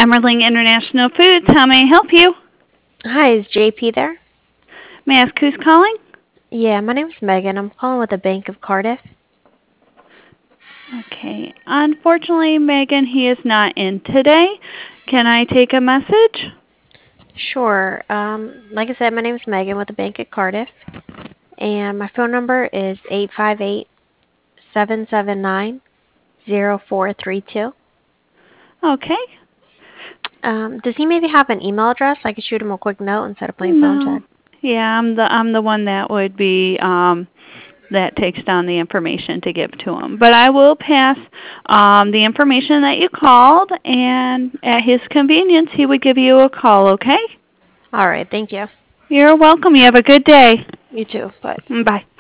Emmerling International Foods. How may I help you? Hi, is JP there? May I ask who's calling? Yeah, my name's Megan. I'm calling with the Bank of Cardiff. Okay. Unfortunately, Megan, he is not in today. Can I take a message? Sure. Like I said, my name's Megan with the Bank of Cardiff, and my phone number is 858-779-0432. Okay. Does he maybe have an email address? I could shoot him a quick note instead of playing phone No. tag. Yeah, I'm the one that would be that takes down the information to give to him. But I will pass the information that you called, and at his convenience, he would give you a call. Okay? All right, thank you. You're welcome. You have a good day. You too. Bye. Bye.